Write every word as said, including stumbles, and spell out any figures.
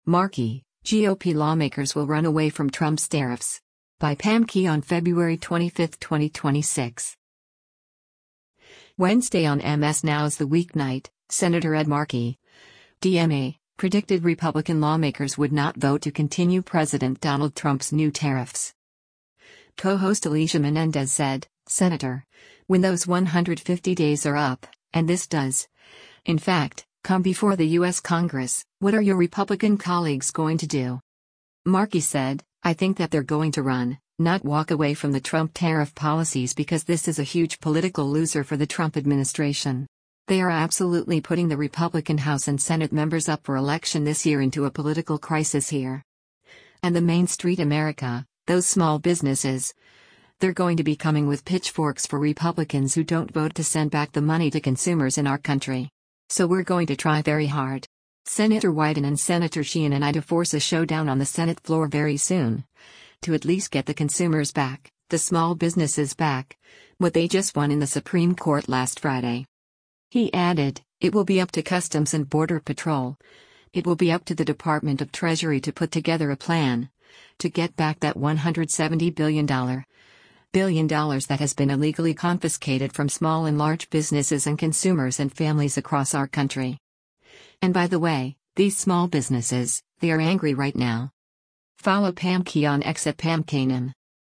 Markey, G O P lawmakers will run away from Trump's tariffs. By Pam Key on February twenty-fifth, twenty twenty-six. Wednesday on M S Now's The Weeknight, Senator Ed Markey, D M A, predicted Republican lawmakers would not vote to continue President Donald Trump's new tariffs. Co-host Alicia Menendez said, "Senator, when those one hundred fifty days are up, and this does, in fact, come before the U S Congress, what are your Republican colleagues going to do?" Markey said, "I think that they're going to run, not walk away from the Trump tariff policies because this is a huge political loser for the Trump administration. They are absolutely putting the Republican House and Senate members up for election this year into a political crisis here. And the Main Street America, those small businesses, they're going to be coming with pitchforks for Republicans who don't vote to send back the money to consumers in our country. So we're going to try very hard. Senator Wyden and Senator Sheehan and I to force a showdown on the Senate floor very soon. To at least get the consumers back, the small businesses back, what they just won in the Supreme Court last Friday." He added, "It will be up to Customs and Border Patrol. It will be up to the Department of Treasury to put together a plan to get back that one hundred seventy billion dollars billion dollars that has been illegally confiscated from small and large businesses and consumers and families across our country. And by the way, these small businesses, they are angry right now." Follow Pam Key on X at Pam Kanem.